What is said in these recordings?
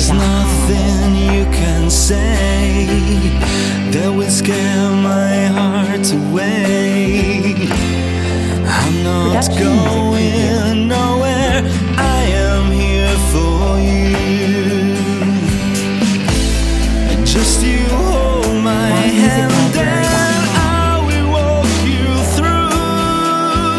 There's nothing you can say that will scare my heart away. I'm not going nowhere, I am here for you. Just you hold my hand and I will walk you through.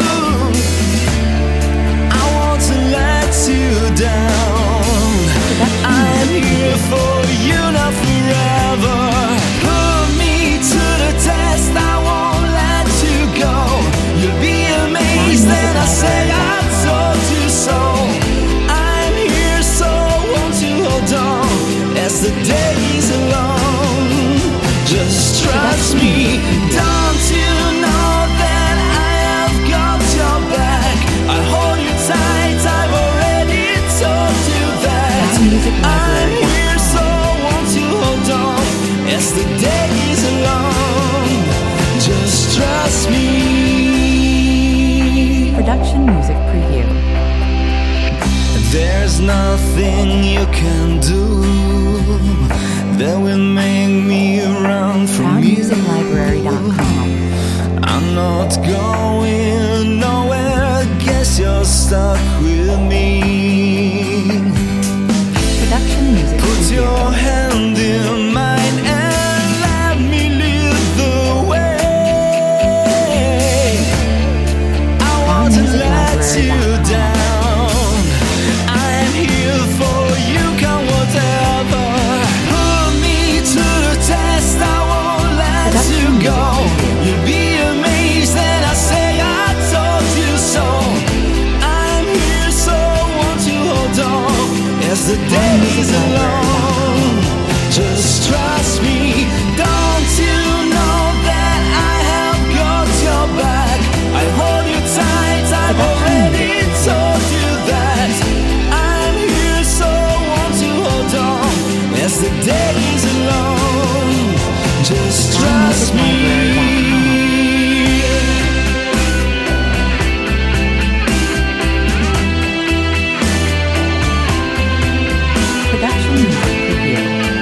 I want to let you down. I'm here for you, not forever. Put me to the test, I won't let you go. You'll be amazed that I say I told you so. I'm here, so won't you hold on as the days are long. Just trust me, don't you know that I have got your back? I hold you tight, I've already told you that. I'm here, so won't you hold on as the days are long. Just trust me. Production music preview. There's nothing you can do that will make me run from you. ProudMusicLibrary.com. I'm not going nowhere, guess you're stuck with me. Production music Put preview. your hand in mine and let me lead the way. I want to let you down. I'm here for you, come whatever. Put me to the test, I won't let you go. You'll be amazed that I say I told you so. I'm here, so won't you hold on as the days are long. Just trust me, don't you know that I have got your back? I hold you tight, I've already told you that. I'm here, so won't you hold on as the days are long. Just trust me. Production music preview.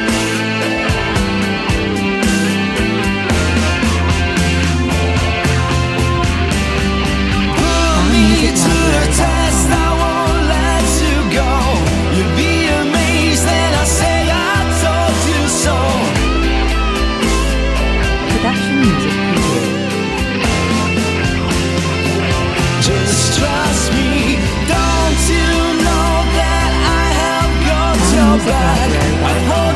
Put me to the test, I won't let you go. You'll be amazed that I say I told you so. Production music preview. Just trust me, don't you know that I have got your back? I hold